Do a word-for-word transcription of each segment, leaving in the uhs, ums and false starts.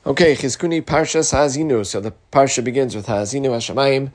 Okay, Chizkuni Parshas Ha'azinu. So the parsha begins with Ha'azinu Hashemayim.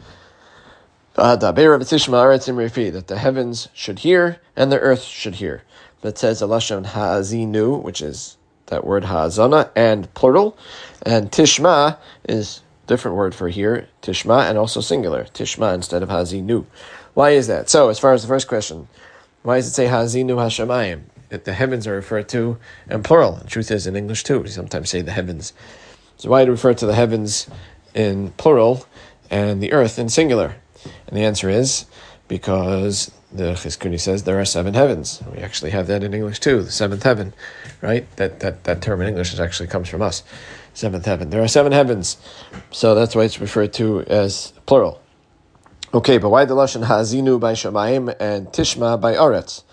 That the heavens should hear and the earth should hear. That says a lashon Ha'azinu, which is that word Ha'azana, and plural. And Tishma is a different word for here, Tishma, and also singular, Tishma instead of Ha'azinu. Why is that? So, as far as the first question, why does it say Ha'azinu Hashemayim? That the heavens are referred to in plural. The truth is, in English too, we sometimes say the heavens. So why do we refer to the heavens in plural and the earth in singular? And the answer is because the Chizkuni says there are seven heavens. We actually have that in English too, the seventh heaven, right? That that, that term in English actually comes from us, seventh heaven. There are seven heavens, so that's why it's referred to as plural. Okay, but why the lashon Ha'azinu by Shamayim and Tishma by Aretz?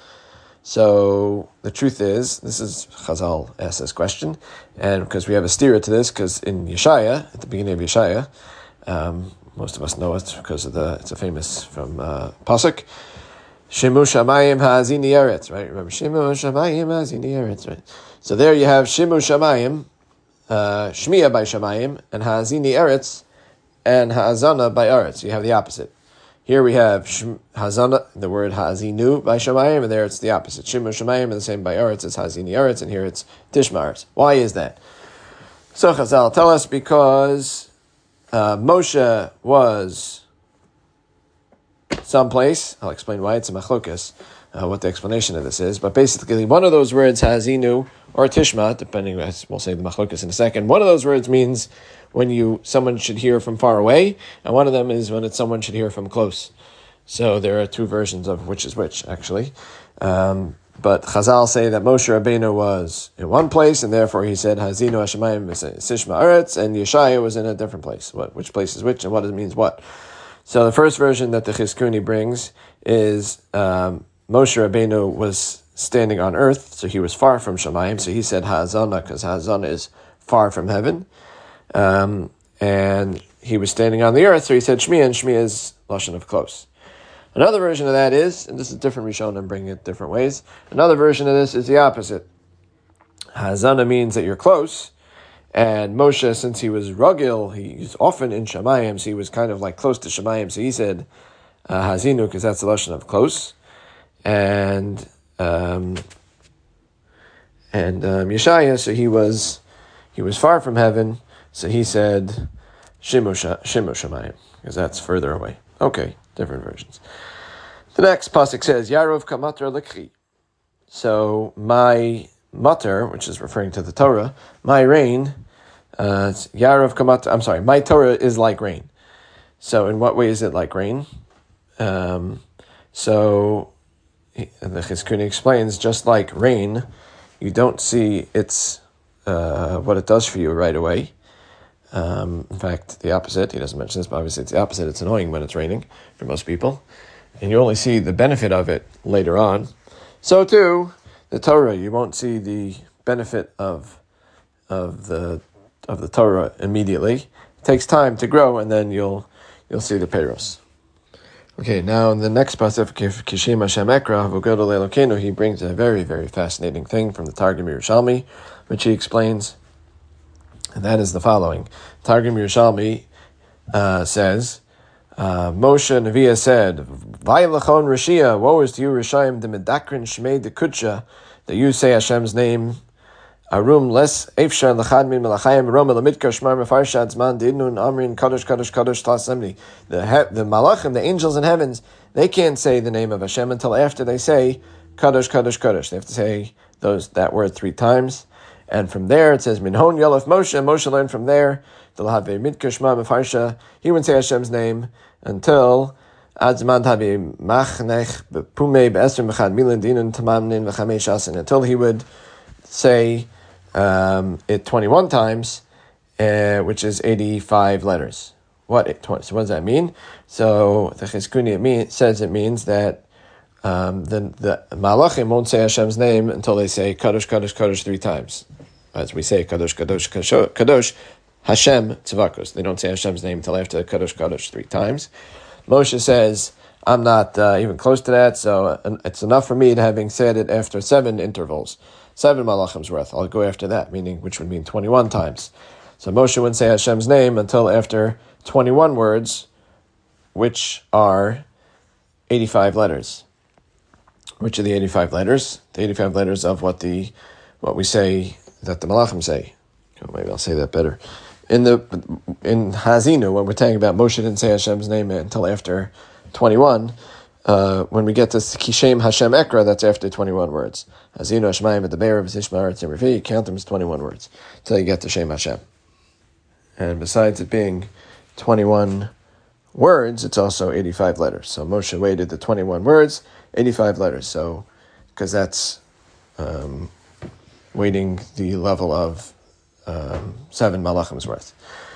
So the truth is, this is Chazal asked this question, and because we have a stira to this, because in Yeshaya, at the beginning of Yeshaya, um, most of us know it because of the it's a famous from uh, Pasuk, Shemu Shamayim Ha'azini Eretz, right? Remember Shemu Shamayim Ha'azini Eretz, right? So there you have Shemu Shamayim, uh, Shmiya by Shamayim, and Ha'azini Eretz, and Ha'azana by Eretz. You have the opposite. Here we have Hazana, the word Ha'azinu by Shamayim, and there it's the opposite. Shimu Shamayim, and the same by Eretz, it's Ha'azini Eretz, and here it's Tishma Eretz. Why is that? So Chazal tell us because uh, Moshe was someplace. I'll explain why. It's a machlokas, uh, what the explanation of this is. But basically, one of those words, Ha'azinu, or Tishma, depending, we'll say the machlokas in a second, one of those words means when you someone should hear from far away, and one of them is when it's someone should hear from close. So there are two versions of which is which, actually. Um, but Chazal say that Moshe Rabbeinu was in one place, and therefore he said, Ha'azinu Hashemayim Sishma Eretz, and Yeshaya was in a different place. What, which place is which, and what it means what? So the first version that the Chizkuni brings is um, Moshe Rabbeinu was standing on earth, so he was far from Shemayim, so he said Ha'azana, because Ha'azana is far from heaven. Um, and he was standing on the earth, so he said Shmiya, and Shmiya is lashon of close. Another version of that is, and this is different Rishon, I'm bringing it different ways. Another version of this is the opposite. Hazana means that you're close, and Moshe, since he was rugil, he's often in Shemayim, so he was kind of like close to Shemayim, so he said uh, Hazinu, because that's the lashon of close, and um, and um, Yeshaya, so he was he was far from heaven. So he said, Shimu Shamayim, because that's further away. Okay, different versions. The next pasuk says, Yarov Kamatra Likhi. So my matter, which is referring to the Torah, my rain, uh, Yarov Kamatra, I'm sorry, my Torah is like rain. So in what way is it like rain? Um, so the Chizkuni explains, just like rain, you don't see its uh, what it does for you right away. Um, in fact, the opposite, he doesn't mention this, but obviously it's the opposite. It's annoying when it's raining for most people. And you only see the benefit of it later on. So too, the Torah, you won't see the benefit of of the of the Torah immediately. It takes time to grow, and then you'll you'll see the peiros. Okay, now in the next pasuk, Kishim Hashem Ekra, V'Godol Elokeinu, he brings a very, very fascinating thing from the Targum Yerushalmi, which he explains. And that is the following. Targum Yerushalmi uh, says, uh, Moshe Neviah said, Vaylachon Rishia, woe is to you, Rishayim, de medakrin shmei de kutsha, that you say Hashem's name, Arum les efshar lachad min melachayim, Rom elamidkar shmar mefarshad zman, didnun amrin kadosh kadosh kadosh tlasemni. The he- the malachim, the angels in heavens, they can't say the name of Hashem until after they say kadosh kadosh kadosh. They have to say those that word three times. And from there, it says, Minhon Yelef Moshe, Moshe learned from there, he wouldn't say Hashem's name until until he would say um, it twenty-one times, uh, which is eighty-five letters. What? So what does that mean? So the Chizkuni it mean, says it means that um, the, the Malachim won't say Hashem's name until they say Kadosh, Kadosh, Kadosh three times. As we say, Kadosh, Kadosh, Kadosh, Kadosh, Hashem, Tzavakos. They don't say Hashem's name until after Kadosh, Kadosh three times. Moshe says, I'm not uh, even close to that, so uh, it's enough for me to having said it after seven intervals. Seven malachim's worth. I'll go after that, meaning which would mean twenty-one times. So Moshe wouldn't say Hashem's name until after twenty-one words, which are eighty-five letters. Which are the eighty-five letters? The eighty-five letters of what the what we say that the Malachim say. Oh, maybe I'll say that better. In the in Hazinu, when we're talking about Moshe didn't say Hashem's name until after twenty-one, uh, when we get to Kishem Hashem Ekra, that's after twenty-one words. Hazinu Hashmayim at the Be'er of Zishmar Tzimrifi, you count them as twenty-one words until you get to Shem Hashem. And besides it being twenty-one words, it's also eighty-five letters. So Moshe waited the twenty-one words, eighty-five letters. So, because that's um, waiting the level of um, seven malachim's worth.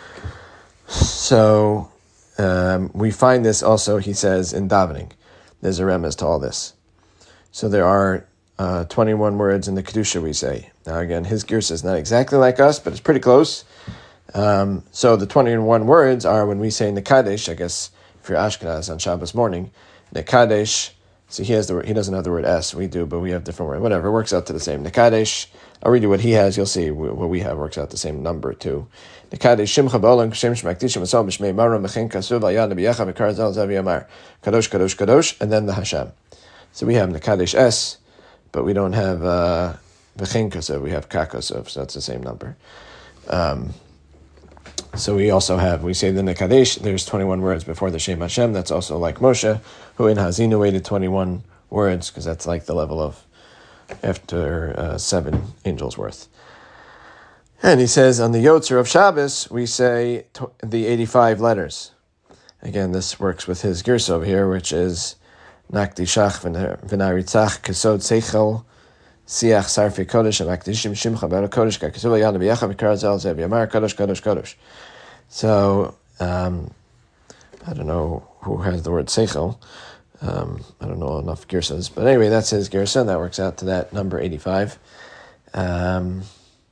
So um, we find this also, he says, in davening. There's a remez to all this. So there are uh, twenty-one words in the Kedusha, we say. Now again, his girsa is not exactly like us, but it's pretty close. Um, so the twenty-one words are when we say Nekadesh, I guess if you're Ashkenaz on Shabbos morning, Nekadesh, so he has the he doesn't have the word S, we do, but we have different words. Whatever, it works out to the same. Nekadesh, I'll read you what he has, you'll see what we have works out the same number too. Nekadesh, Shimcha B'olam, Kshem Shemaktishim, Asal B'Shmei Mara, Mechin Kasuv, Ayad Nebiyacha, Bekar Zal Zavi Amar, Kadosh, Kadosh, Kadosh, and then the Hashem. So we have Nekadesh S, but we don't have uh, Mechin Kasuv, we have Kakosov, so that's the same number. Um, So we also have, we say the Nekadesh, there's twenty-one words before the Shem Hashem. That's also like Moshe, who in Hazinu waited twenty-one words, because that's like the level of after uh, seven angels worth. And he says on the Yotzer of Shabbos, we say t- the eighty-five letters. Again, this works with his Girsa over here, which is Nakdi Shach v'naritzach kesod seichel Siach Sarfi Kodesh and Akdishim Shimcha Bar Kodesh Kakisuva Yana Biyacha Vikar Zal Zev Yamar Kodesh Kodesh Kodesh. So um, I don't know who has the word Seichel. Um, I don't know enough Girsas, but anyway, that's his Girsa, and that works out to that number eighty-five. Um,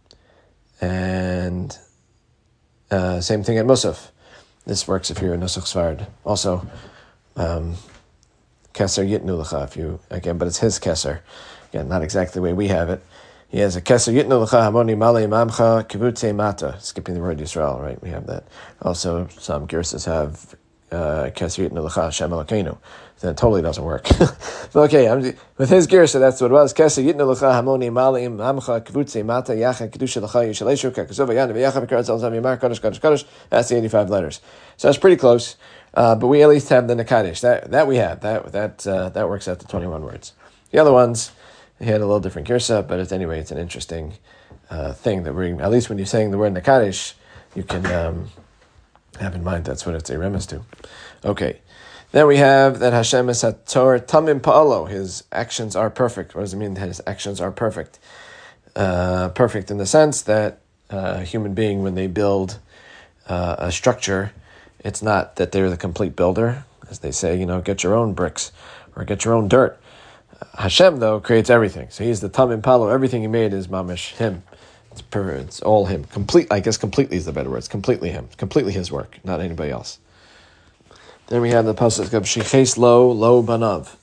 and uh, same thing at Musaf. This works if you're a Nusach Svard. Also, um, Keser Yitnu L'cha, if you again, but it's his Keser. Again, not exactly the way we have it. He has a Keser Yitnu L'cha Hamoni Malei Mamcha Kivutei Mata. Skipping the word Yisrael, right? We have that. Also, some Girsas have uh, Keser Yitnu L'cha Hashem Elokeinu. Then it totally doesn't work. But okay, I'm, with his Girsa, that's what it was. Keser Yitnu L'cha Hamoni Malei Mamcha Kivutei Mata Yacha Kedusha L'cha Yishaleshu Kakazova Yana V'yacha V'kar Zel Zam Yamar Kodesh Kodesh Kodesh. That's the eighty-five letters. So that's pretty close. Uh, but we at least have the Nekadesh. That that we have. That that uh, that works out to twenty-one words. The other ones, he had a little different girsa, but it's, anyway, it's an interesting uh, thing that we're, at least when you're saying the word Nekadesh, you can um, have in mind that's what it's a remes to. Okay. Then we have that Hashem is Hator Tamim Pa'alo. His actions are perfect. What does it mean that his actions are perfect? Uh, perfect in the sense that uh, a human being, when they build uh, a structure, it's not that they're the complete builder. As they say, you know, get your own bricks or get your own dirt. Hashem, though, creates everything. So he's the Tamim Palo. Everything he made is mamish, him. It's per, it's all him. Complete, I guess completely is the better word. It's completely him. It's completely his work, not anybody else. Then we have the pasuk of Shiches Lo, Lo Banav.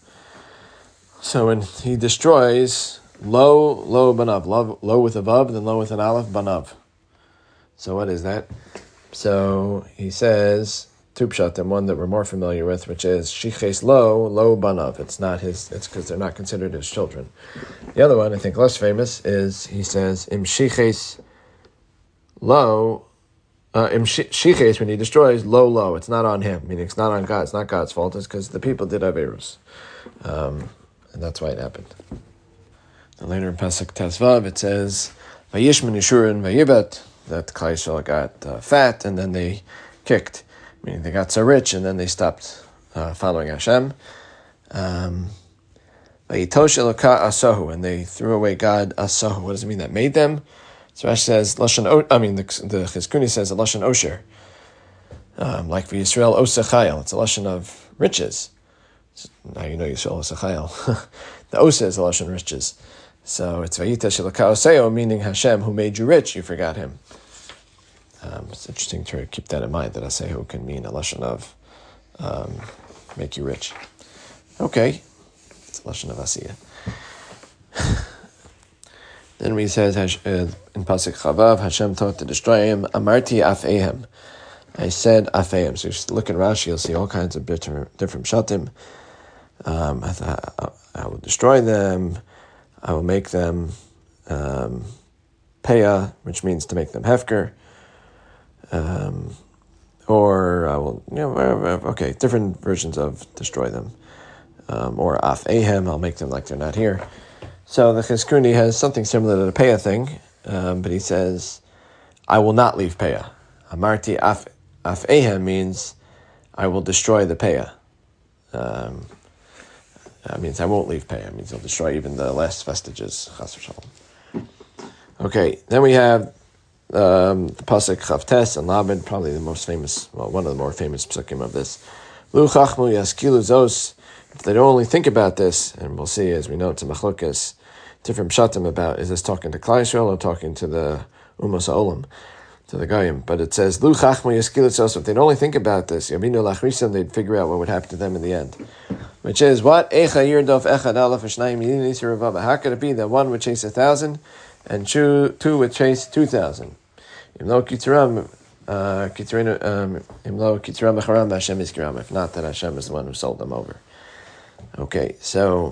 So when he destroys Lo, Lo Banav, Lo, lo with a Vav, then Lo with an Aleph, Banav. So what is that? So he says two pshatim, one that we're more familiar with, which is Shiches Lo, Lo Banav. It's not his, it's because they're not considered his children. The other one, I think less famous, is he says Im Shiches Lo, uh, Im Shiches, when he destroys Lo Lo, it's not on him, meaning it's not on God, it's not God's fault, it's because the people did Averus. Um, and that's why it happened. And later in Pasuk Tezvav, it says Vayishman Yeshurin Vayivet, that Klal Yisrael got uh, fat, and then they kicked. Meaning they got so rich, and then they stopped uh, following Hashem. Um, asohu, and they threw away God asohu. What does it mean? That made them? So Rashi says, Lashon, I mean, the, the Chizkuni says, a Lashon Osher. Um, like for Yisrael, Osechayel. It's a Lashon of riches. Now you know Yisrael Osechayel. The Osa is a Lashon riches. So it's Vayita Shilaka Oseo, meaning Hashem, who made you rich, you forgot him. Um, it's interesting to keep that in mind, that Asehu can mean a lashon of um, make you rich. Okay, it's a lashon of Asiyah. Then we says uh, in Pasuk Chavav, Hashem taught to destroy him. Amarti afehem. I said afehem. So you look at Rashi, you'll see all kinds of different different pshatim. Um, I thought I will destroy them. I will make them um, peah, which means to make them hefker. Um, or I will, you know, okay, different versions of destroy them. Um, or af ehem, I'll make them like they're not here. So the Chizkuni has something similar to the peah thing, um, but he says, I will not leave peah. Amarti af af ehem means I will destroy the peah. Um, that means I won't leave peah. It means I'll destroy even the last vestiges. Chas v'shalom. Okay, then we have um, the pasuk Chavtes and Lamed, probably the most famous, well, one of the more famous psukim of this. Lu chachmu yaskilu zos. If they don't only think about this, and we'll see as we know it's a machlokas, different pshatim about, is this talking to Klal Yisrael or talking to the Umas HaOlam, to the Goyim? But it says, Lu chachmu yaskilu zos. If they'd only think about this, Yabinu lachrisam, they'd figure out what would happen to them in the end. Which is, what? Echa yirdof echad alaf v'shnayim yidin yisir revava. How could it be that one would chase a thousand, and two, two would chase two thousand? Imlo kitzuram, imlo kitzuram echaram, Hashem is kiram. If not, that Hashem is the one who sold them over. Okay, so,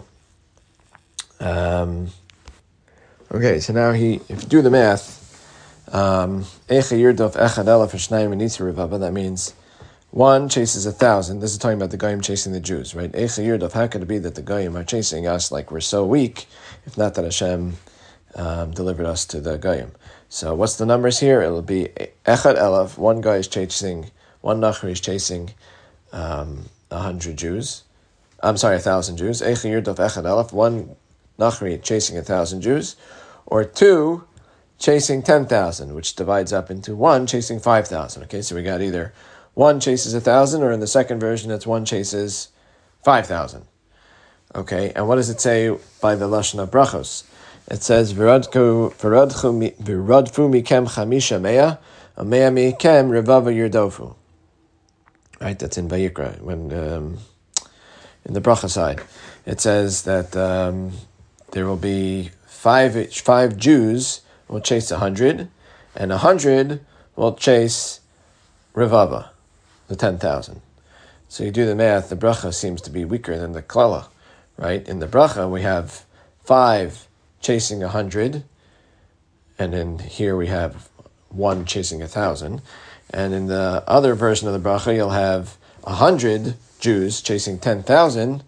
um, okay, so now he, if you do the math, um, Echa yirdof echad alaf v'shnayim yidin yisir revava, that means one chases a thousand. This is talking about the Goyim chasing the Jews, right? Echa yirdof, how could it be that the Goyim are chasing us like we're so weak, if not that Hashem um, delivered us to the Goyim? So what's the numbers here? It'll be Echad Elaf, one guy is chasing, one Nachri is chasing um, a hundred Jews. I'm sorry, a thousand Jews. Echa yirdof Echad Elaf, one Nachri chasing a thousand Jews. Or two chasing ten thousand, which divides up into one chasing five thousand. Okay, so we got either one chases a thousand, or in the second version, it's one chases five thousand. Okay, and what does it say by the Lashon of Brachos? It says, V'radfu mikem chamisha mea, a mea mikem revava yirdofu. Right, that's in Vayikra, when, um, in the Bracha side. It says that um, there will be five, five Jews will chase a hundred, and a hundred will chase revava, the ten thousand. So you do the math, the bracha seems to be weaker than the klala, right? In the bracha, we have five chasing a hundred, and then here we have one chasing a thousand. And in the other version of the bracha, you'll have a hundred Jews chasing ten thousand,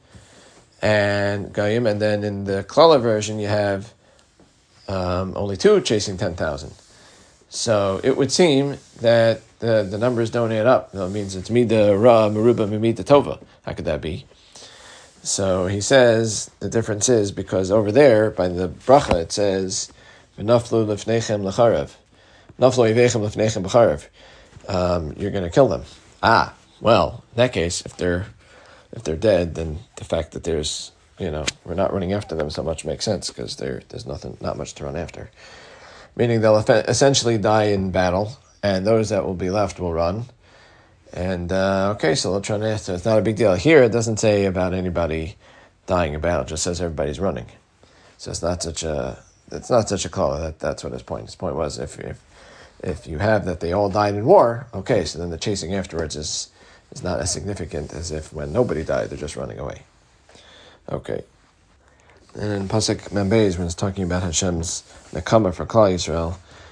and Goyim, and then in the klala version, you have um, only two chasing ten thousand. So it would seem that the, the numbers don't add up. That means it's mida ra meruba mimida tova. How could that be? So he says the difference is because over there by the bracha it says v'naflu lefnechem lecharev, naflu ivechem lefnechem b'charev. Um, you're going to kill them. Ah, well, in that case, if they're if they're dead, then the fact that there's you know we're not running after them so much makes sense because there there's nothing not much to run after. Meaning they'll essentially die in battle, and those that will be left will run. And, uh, okay, so they'll try to, so it's not a big deal. Here, it doesn't say about anybody dying in battle, it just says everybody's running. So it's not such a, it's not such a call. That, that's what his point. His point was, if, if, if you have that they all died in war, okay, so then the chasing afterwards is, is not as significant as if when nobody died, they're just running away. Okay. And in Pasuk Membeis, when it's talking about Hashem's Nekama for Klal Yisrael,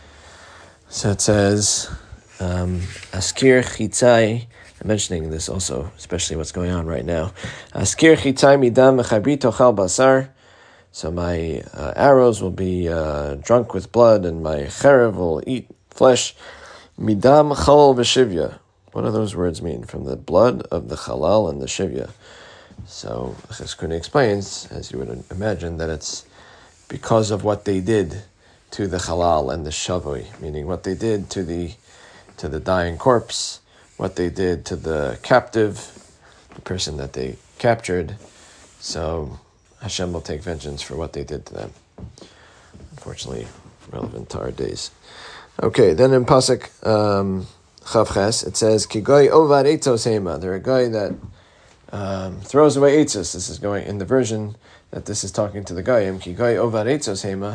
so it says, um, Askir Chitzai, I'm mentioning this also, especially what's going on right now. Askir Chitzai midam mechabri tochal basar, so my uh, arrows will be uh, drunk with blood, and my cherev will eat flesh. Midam chalal v'shivya. What do those words mean? From the blood of the chalal and the shivya. So Chizkuni explains, as you would imagine, that it's because of what they did to the halal and the shavui, meaning what they did to the to the dying corpse, what they did to the captive, the person that they captured. So Hashem will take vengeance for what they did to them. Unfortunately, relevant to our days. Okay, then in Pasuk um, Chavches, it says, Kigoy ovad eitzos hema. They're a guy that Um, throws away eitzos. This is going in the version that this is talking to the Goyim. Ki goy ovad eitzos hema.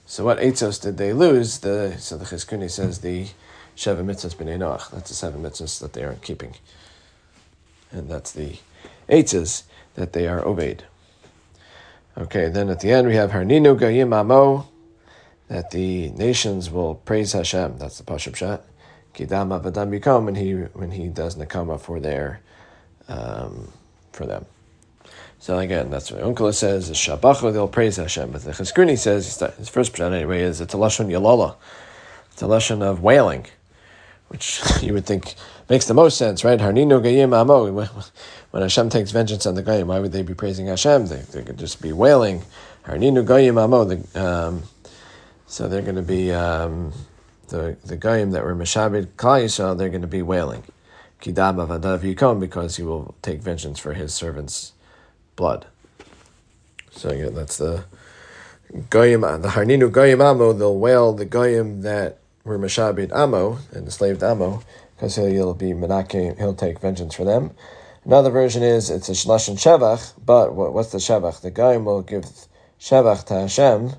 So what eitzos did they lose? The so the Chizkuni says the Sheva mitzvahs b'nei Noach. That's the seven mitzvahs that they aren't keeping, and that's the eitzos that they are obeyed. Okay, then at the end we have Harninu Goyim Amo, that the nations will praise Hashem. That's the Pashup Shat. Kidam Avadam Yikom, when he when he does Nakama for their um, for them. So again, that's what Uncle says, is Shabachu, they'll praise Hashem. But the Chizkuni says, his first pshat anyway, is it's a lashon yalala. It's a lashon of wailing, which you would think makes the most sense, right? Harninu Goyim Amo. When Hashem takes vengeance on the Goyim, why would they be praising Hashem? They, they could just be wailing. Harninu Goyim Amo. The, um, so they're going to be, um, the, the Goyim that were Meshabed Klal Yisrael, they're going to be wailing. Kidam Avadav Yikom, because he will take vengeance for his servants' blood. So again, that's the Goyim, the Harninu Goyim Amo, they'll wail the Goyim that were Meshabed Amo, and enslaved Amo, because he'll, he'll be Menachem, he'll take vengeance for them. Another version is, it's a Shlashon Shevach, but what, what's the Shevach? The Goyim will give Shevach to Hashem.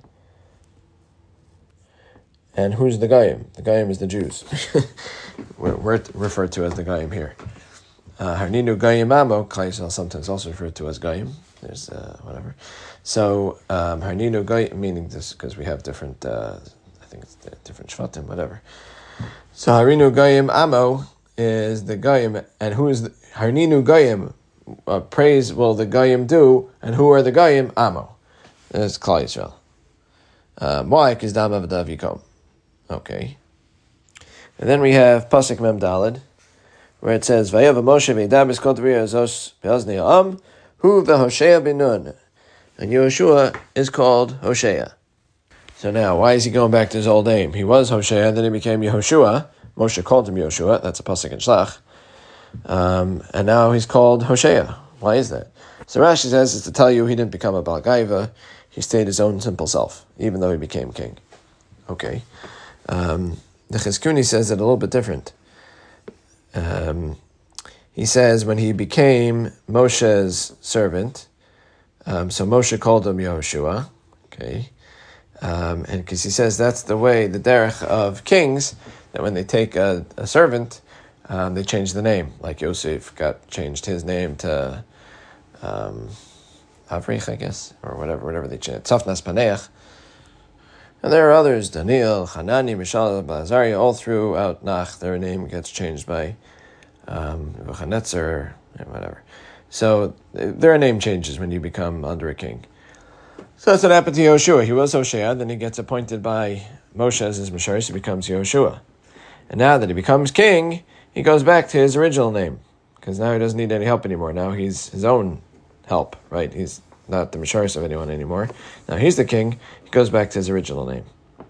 And who's the Goyim? The Goyim is the Jews. we're, we're referred to as the Goyim here. Harninu Goyim Amo, Klal Yisrael sometimes also referred to as Goyim. There's uh, whatever. So um, Harninu Goyim, meaning this because we have different, uh, I think it's different Shvatim, whatever. So Harninu Goyim Amo is the Goyim, and who is the, Harninu Goyim? Uh, praise will the Goyim do, and who are the Goyim? Amo. It's Klal Yisrael. Um, why? Because Dam Avadav Yikom. Okay. And then we have Pasuk Mem Daled, where it says, Vayav Moshe ve'idar b'skot v'riyah zos be'oznei ha'am, hu v'Hoshea bin Nun. And Yehoshua is called Hoshea. So now, why is he going back to his old name? He was Hoshea, then he became Yehoshua. Moshe called him Yehoshua. That's a Pasuk in Shlach. Um, and now he's called Hoshea. Why is that? So Rashi says it's to tell you he didn't become a Baal Gaiva. He stayed his own simple self, even though he became king. Okay. Um, the Chizkuni says it a little bit different. Um, he says when he became Moshe's servant, um, so Moshe called him Yehoshua, okay, um, and because he says that's the way, the derech of kings, that when they take a, a servant, um, they change the name, like Yosef got changed his name to um, Avrich, I guess, or whatever, whatever they changed, Tzafnas Paneach. And there are others, Daniel, Hanani, Mishael, Azariah, all throughout Nach, their name gets changed by um, Nebuchadnezzar, and whatever. So there are name changes when you become under a king. So that's what happened to Yehoshua. He was Hoshea, then he gets appointed by Moshe as his Mishar, so he becomes Yehoshua. And now that he becomes king, he goes back to his original name, because now he doesn't need any help anymore. Now he's his own help, right? He's not the Misharis of anyone anymore. Now he's the king. He goes back to his original name.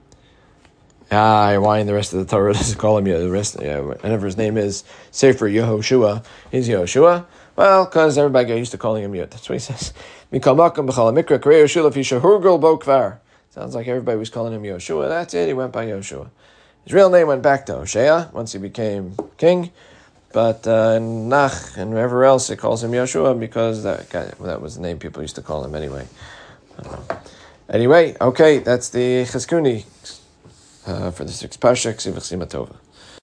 Ah, why in the rest of the Torah does it call him the rest? Yeah, whenever his name is Sefer Yehoshua, he's Yehoshua. Well, because everybody got used to calling him Yud. That's what he says. Sounds like everybody was calling him Yehoshua. That's it. He went by Yehoshua. His real name went back to Hoshea once he became king. But uh, in Nach and wherever else it calls him Yehoshua because that guy, that was the name people used to call him anyway. I don't know. Anyway, okay, that's the Chizkuni uh, for the sixth Parsha, Ksiv Chsimatova.